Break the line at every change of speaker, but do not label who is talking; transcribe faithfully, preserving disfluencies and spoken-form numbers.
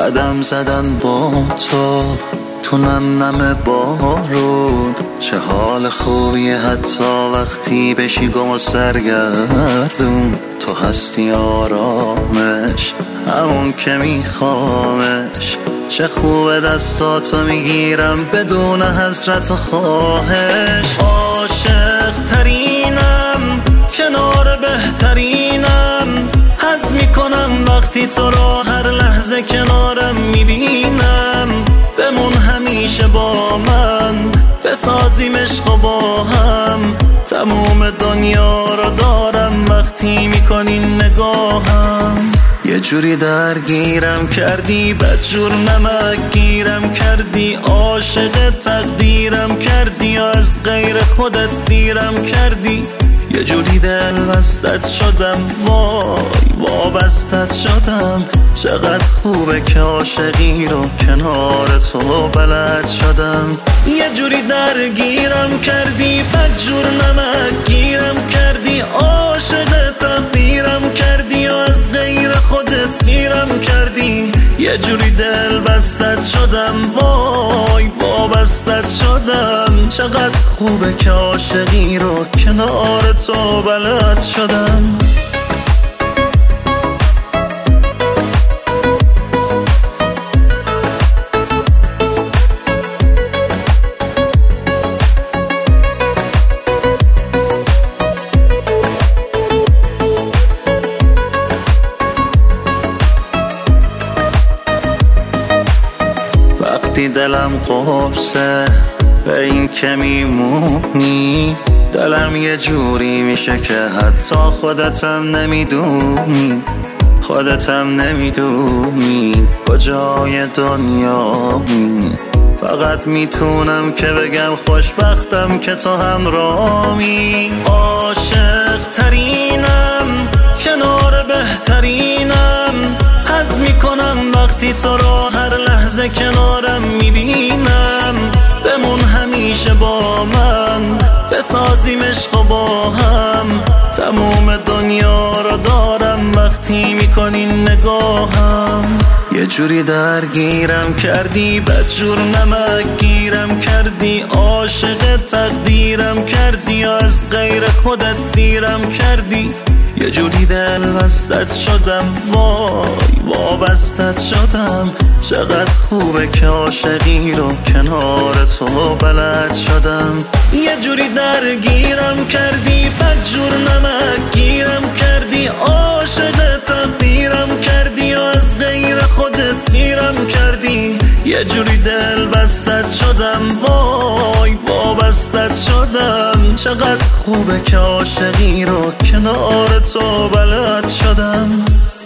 قدم زدن با تو تو نم نم بارون، چه حال خوبیه حتی وقتی بشی گم و سرگردون. تو هستی آرامش، همون که میخوامش. چه خوبه دستاتو میگیرم بدون حسرت و خواهش. عاشق ترینم، کنار بهترینم، حس میکنم وقتی تو رو هر لحظه کنارم میبینم. بمون همیشه با من، بسازیم عشق و با هم. تموم دنیا رو دارم وقتی میکنی نگاهم. یه جوری درگیرم کردی، بدجور نمک گیرم کردی. عاشق تقدیرم کردی، از غیر خودت سیرم کردی. یه جوری دل بستت شدم، وای وابستت شدم. چقدر خوبه که عاشقی رو کنار تو بلد شدم. یه جوری درگیرم کردی، بدجور نمک گیرم کردی. عاشق تقدیرم کردی، از غیر خودت سیرم کردی. یه جوری دل بستت شدم، وای وابستت شدم. چقدر خوبه که عاشقی رو کنار تو بلد شدم. وقتی دلم قرصه به این که میمونی، دلم یه جوری میشه که حتی خودتم نمیدونی. خودتم نمیدونی کجای دنیایی. فقط میتونم که بگم خوشبختم که تو همراهی. عاشق ترینم، کنار بهترینم، حس میکنم وقتی تو رو هر لحظه کنارم میبینم. بمون همیشه با من، بسازیم عشق و با هم. تموم دنیا رو دارم وقتی میکنی نگاهم. یه جوری درگیرم کردی، بدجور نمک گیرم کردی. عاشق تقدیرم کردی، از غیر خودت سیرم کردی. یه جوری دل بستت شدم، وای وابستت شدم. چقدر خوبه که عاشقی رو کنار تو بلد شدم. یه جوری درگیرم کردی، بدجور نمک گیرم کردی. عاشق تقدیرم کردی، از غیر خودت سیرم کردی. یه جوری دل بستت شدم، وای وابستت شدم. چقدر خوبه که عاشقی رو کنار تو بلد شدم.